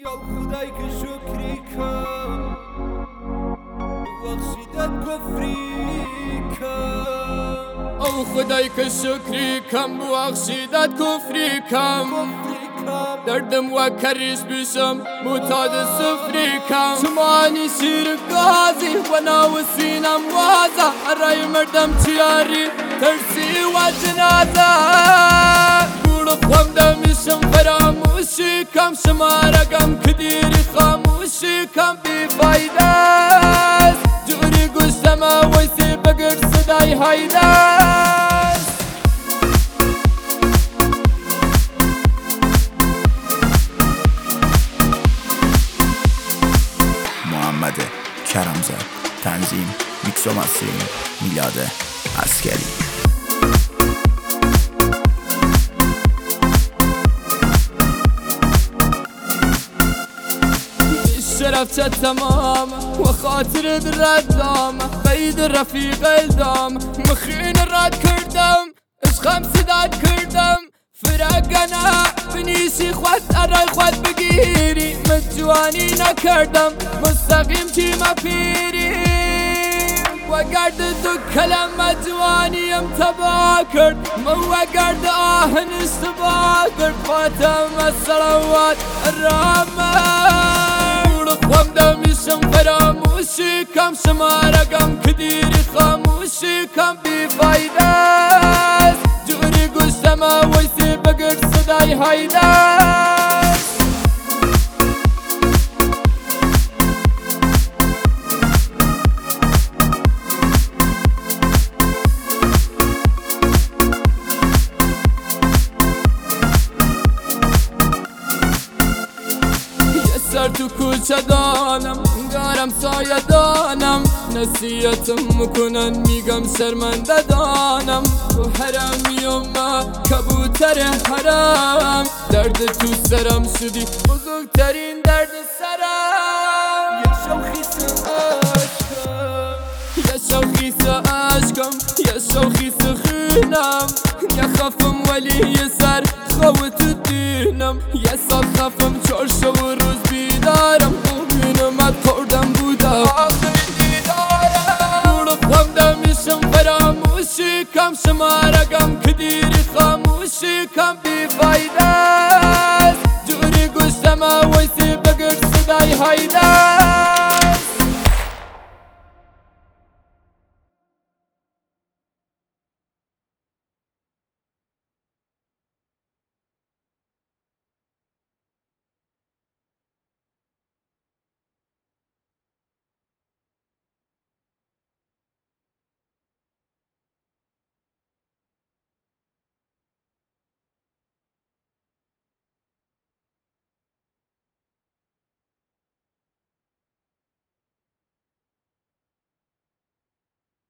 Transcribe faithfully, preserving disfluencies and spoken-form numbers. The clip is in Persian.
یا خدای که شکری کن ببخشیدت کفری کن او خدای که شکری کم ببخشیدت کفری کم دردم و کریش بیشم معتاد سفری کم شمانی شیر گازی و ناو سینم وازه ارای مردم چیاری ترسی و جنازه گوڑ خوام دمیشم فراموشی کم شمارگم کدیری خاموشی کم بی فایده است جوری گوشتم ویسی بگر صدای هایده است محمد کرمزاد تنظیم میکس و مسترینگ میلاد عسکری شرفت تمام و خاطر ردام قید رفیق الدام مخین رد کردم عشقم صداد کردم فرقنا بنیسی خود ارای خود بگیری مجوانی نکردم مستقیم تیم پیری و گرد دو کلم جوانیم تبا کرد و گرد آهن اشتباه کرد فاتم الصلوات الرحمن خوام دمیشم فراموشی کم شمارگم کدیری خاموشی کم بی فایده است جوری گوشتم ویسی بگر صدای هایده است سر تو کوچه دانم انگارم سایه دانم نصیحتم میکنن میگم شرمنده دانم تو حرمی و ما کبوتر حرم درد تو سرم شدی بزرگترین درد سرم یه شوخیس عشقم یه شوخیس عشقم یه شوخیس خونم یه خفم ولی یه سر خواه تو دینم یه سال خفم چار شو روز بیدارم خوبینمت کردم بوده آخرین دیدارم گوڑ خوام دمیشم فراموشی کم شمارگم کدیری خاموشی کم بی فایده است جوری گوشتم ویسی بگر صدای هایده